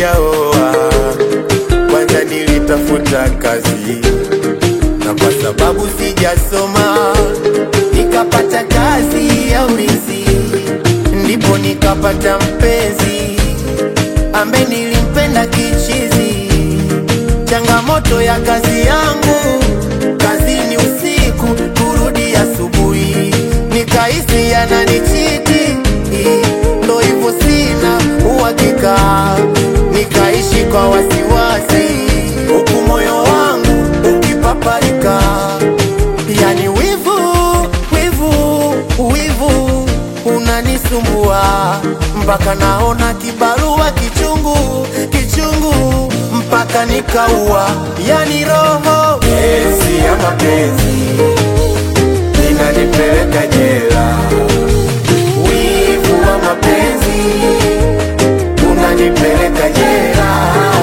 sijaoa, kwanza nilitafuta kazi, na kwa sababu sijasoma nikapata kazi ya ulinzi, ndipo nikapata mpenzi ambaye nilimpenda kichizi. Changamoto ya kazi yangu, kazini usiku kurudi asubuhi, nikahisi ananichiti, ndo hivyo sina uhakika, nikaishi kwa wasiwasi, huku moyo wangu ukipaparika. Yani wivu, wivu, wivu unanisumbua, mpaka naona kibarua kichungu, kichungu mpaka nikaua. Yani roho kesi ya mapenzi inanipeleka jela, wivu wa mapenzi unanipeleka jela,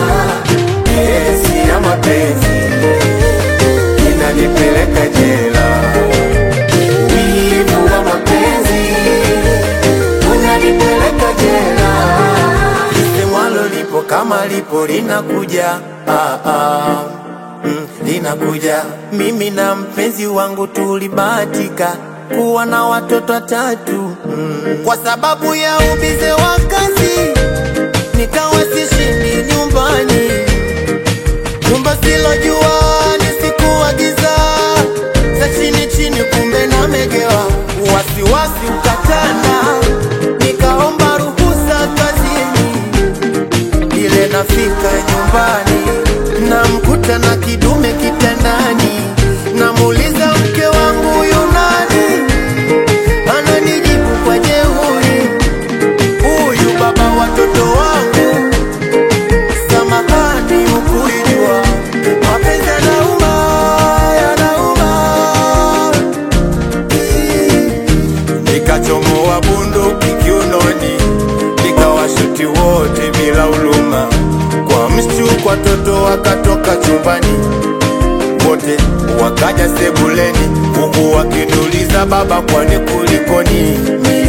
kesi ya mapenzi inanipeleka jela, wivu wa mapenzi unanipeleka jela. Lisemwalo lipo kama lipo linakuja, linakuja. Mimi na mpenzi wangu tulibahatika kuwa na watoto 3, kwa sababu ya ubize wa kazi nikawa sishindi nyumbani, kumbe silojua nisikuwa giza za chini chini, kumbe namegewa. Wasiwasi ukatanda, nikaomba ruhusa kazini, ile nafika nyumbani namkuta na kidume kitandani, namuuliza mke wangu yunani, ananijibu kwa jeuri, huyu baba watoto wangu. Samahani ukulijua, mapenzi yanauma, yanauma. Nikachomoa bunduki kiunoni, nikawashuti wote bila huluma. Kwa mshtuko watoto wakatoka chumbani, wote wakaja sebuleni, huku wakiniuliza baba, kwani kulikoni?